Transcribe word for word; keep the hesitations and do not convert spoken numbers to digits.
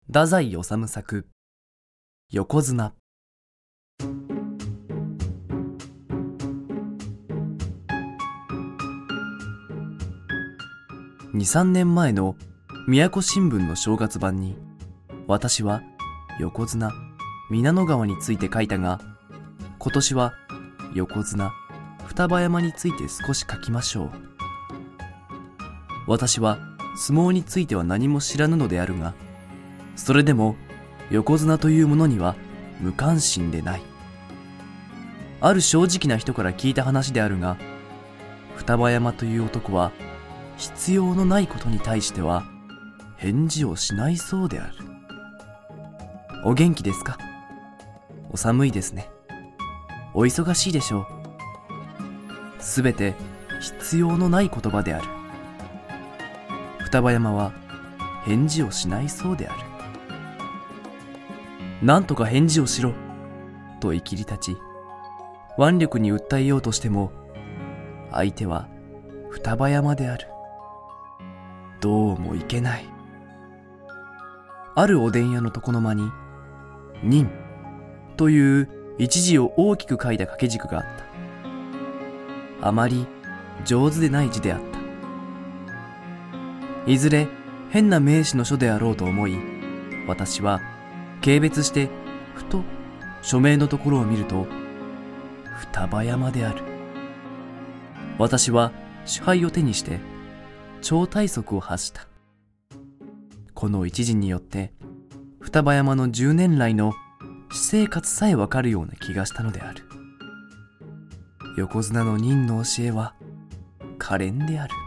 太宰治作横綱。に、さんねんまえの宮古新聞の正月版に、私は横綱皆野川について書いたが、今年は横綱双葉山について少し書きましょう。私は相撲については何も知らぬのであるが、それでも横綱というものには無関心でない。ある正直な人から聞いた話であるが、双葉山という男は必要のないことに対しては返事をしないそうである。お元気ですか？お寒いですね。お忙しいでしょう。すべて必要のない言葉である。双葉山は返事をしないそうである。なんとか返事をしろといきり立ち、腕力に訴えようとしても、相手は双葉山である。どうもいけない。あるおでん屋の床の間に、忍という一字を大きく書いた掛け軸があった。あまり上手でない字であった。いずれ変な名詞の書であろうと思い、私は軽蔑してふと署名のところを見ると、双葉山である。私は朱杯を手にして超大足を発した。この一字によって双葉山の十年来の私生活さえわかるような気がしたのである。横綱の忍の教えは可憐である。